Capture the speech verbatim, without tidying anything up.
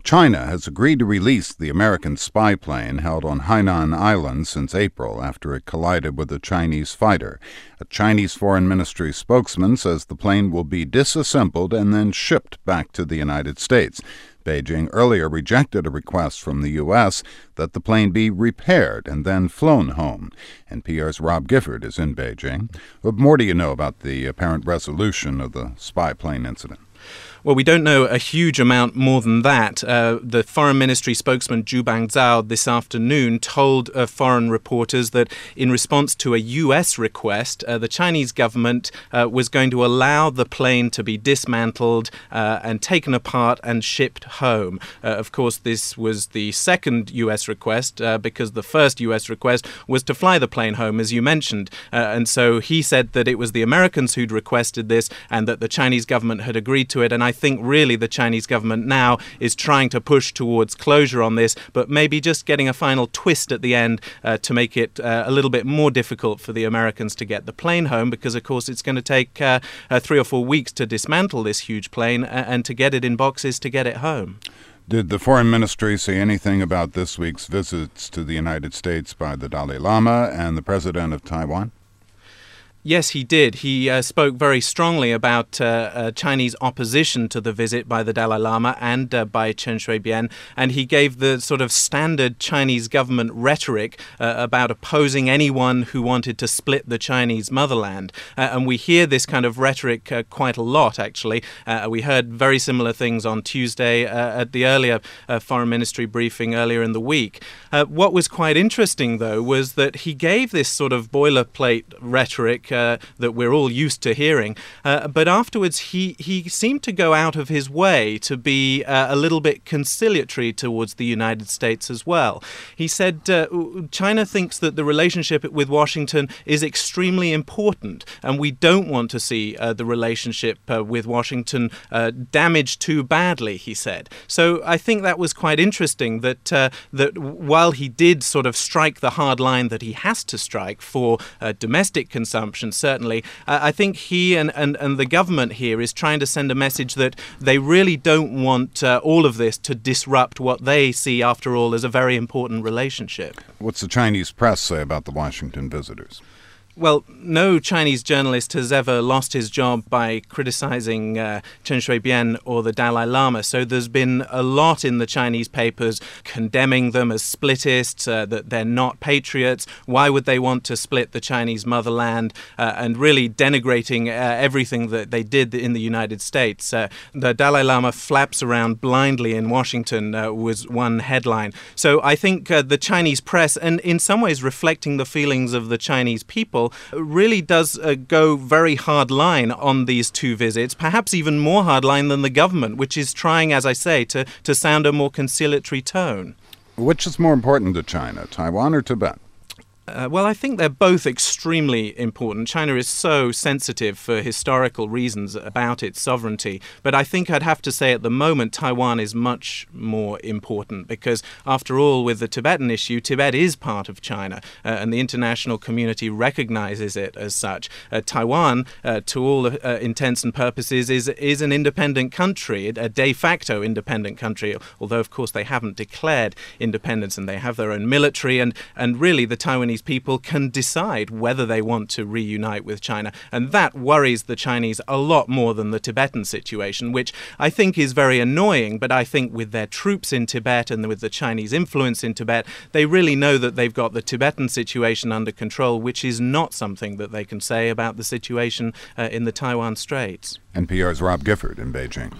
China has agreed to release the American spy plane held on Hainan Island since April after it collided with a Chinese fighter. A Chinese Foreign Ministry spokesman says the plane will be disassembled and then shipped back to the United States. Beijing earlier rejected a request from the U S that the plane be repaired and then flown home. N P R's Rob Gifford is in Beijing. What more do you know about the apparent resolution of the spy plane incident? Well, we don't know a huge amount more than that. Uh, the Foreign Ministry spokesman Zhu Bangzhao this afternoon told uh, foreign reporters that in response to a U S request, uh, the Chinese government uh, was going to allow the plane to be dismantled uh, and taken apart and shipped home. Uh, of course, this was the second U S request uh, because the first U S request was to fly the plane home, as you mentioned. Uh, and so he said that it was the Americans who'd requested this and that the Chinese government had agreed to it. And I I think really the Chinese government now is trying to push towards closure on this, but maybe just getting a final twist at the end uh, to make it uh, a little bit more difficult for the Americans to get the plane home, because, of course, it's going to take uh, uh, three or four weeks to dismantle this huge plane uh, and to get it in boxes to get it home. Did the Foreign Ministry say anything about this week's visits to the United States by the Dalai Lama and the President of Taiwan? Yes, he did. He uh, spoke very strongly about uh, uh, Chinese opposition to the visit by the Dalai Lama and uh, by Chen Shui-bian, and he gave the sort of standard Chinese government rhetoric uh, about opposing anyone who wanted to split the Chinese motherland. Uh, and we hear this kind of rhetoric uh, quite a lot, actually. Uh, we heard very similar things on Tuesday uh, at the earlier uh, Foreign Ministry briefing earlier in the week. Uh, what was quite interesting, though, was that he gave this sort of boilerplate rhetoric Uh, that we're all used to hearing. Uh, but afterwards, he, he seemed to go out of his way to be uh, a little bit conciliatory towards the United States as well. He said uh, China thinks that the relationship with Washington is extremely important, and we don't want to see uh, the relationship uh, with Washington uh, damaged too badly, he said. So I think that was quite interesting that, uh, that while he did sort of strike the hard line that he has to strike for uh, domestic consumption, certainly, uh, I think he and, and, and the government here is trying to send a message that they really don't want uh, all of this to disrupt what they see, after all, as a very important relationship. What's the Chinese press say about the Washington visitors? Well, no Chinese journalist has ever lost his job by criticizing uh, Chen Shui-bian or the Dalai Lama. So there's been a lot in the Chinese papers condemning them as splitists, uh, that they're not patriots. Why would they want to split the Chinese motherland? Uh, and really denigrating uh, everything that they did in the United States. Uh, the Dalai Lama flaps around blindly in Washington uh, was one headline. So I think uh, the Chinese press, and in some ways reflecting the feelings of the Chinese people, really does uh, go very hard line on these two visits, perhaps even more hard line than the government, which is trying, as I say, to, to sound a more conciliatory tone. Which is more important to China, Taiwan or Tibet? Uh, well, I think they're both extremely important. China is so sensitive for historical reasons about its sovereignty. But I think I'd have to say at the moment Taiwan is much more important because, after all, with the Tibetan issue, Tibet is part of China uh, and the international community recognizes it as such. Uh, Taiwan, uh, to all uh, intents and purposes, is, is an independent country, a de facto independent country, although, of course, they haven't declared independence and they have their own military. And, and really, the Taiwanese people can decide whether they want to reunite with China. And that worries the Chinese a lot more than the Tibetan situation, which I think is very annoying. But I think with their troops in Tibet and with the Chinese influence in Tibet, they really know that they've got the Tibetan situation under control, which is not something that they can say about the situation uh, in the Taiwan Straits. N P R's Rob Gifford in Beijing.